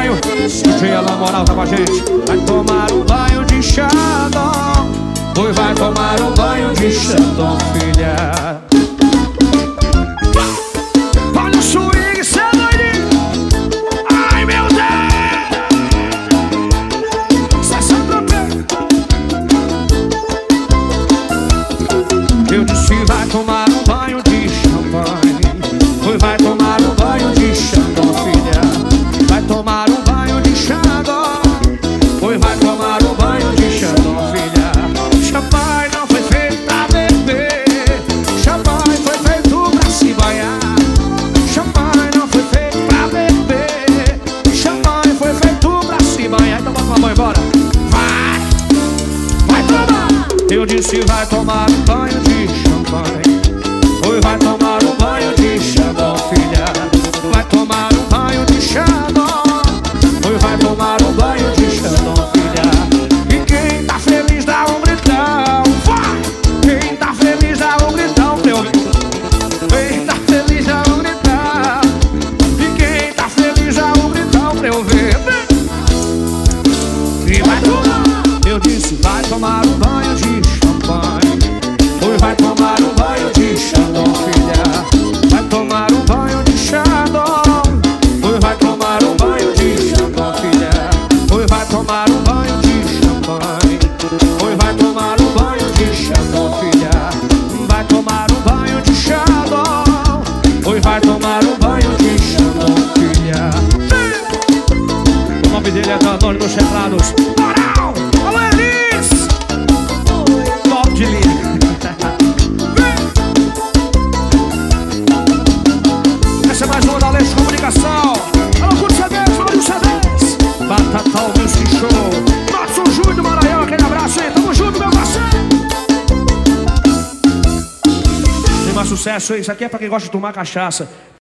banho. Dia na moral tá com a gente. Vai tomar um banho de Xandão. Pois vai tomar um banho de Xandão, filha. Olha o swing, cê é doidinho. Ai, meu Deus. Cê só tropeira. Eu disse vai tomar um banho de champanhe. Pois vai tomar um banho de Xandão, filha. Vai tomar um banho de Xandão. Pois vai tomar um banho de Xandão, filha. Champanhe não foi feito pra beber. Champanhe foi feito pra se banhar. Champanhe não foi feito pra beber. Champanhe foi feito pra se banhar. Então bota uma mão embora. Vai tomar. Eu disse vai tomar um banho de champanhe. Pois vai tomar um banho de Xandão, filha. Vai tomar um banho de Xandão. Pois vai tomar um banho de Xandão, filha. E quem tá feliz dá um gritão. Vai! Quem tá feliz dá um gritão pra eu ver. Quem tá feliz dá um gritão. E quem tá feliz dá um gritão pra eu ver. E vai tomar. Eu disse vai tomar um banho de champanhe. Pois vai tomar um banho de Xandão, filha. Vai tomar um banho de Xandão. Pois vai tomar um banho de Xandão, filha. Pois vai tomar um banho de champanhe. Pois vai tomar um banho de Xandão, filha. Vai tomar um banho de Xandão. Pois vai tomar um banho de Xandão, filha. O nome dele é Danone dos Teclados. Moral! Alô, Elis! Top de linha. Essa é mais uma da Leste Comunicação. Alô, Curto CDs, Mário CDs. Batatal Music Show. Nosso Júlio do Maranhão, aquele abraço aí. Tamo junto, meu parceiro. Tem mais sucesso aí. Isso aqui é pra quem gosta de tomar cachaça.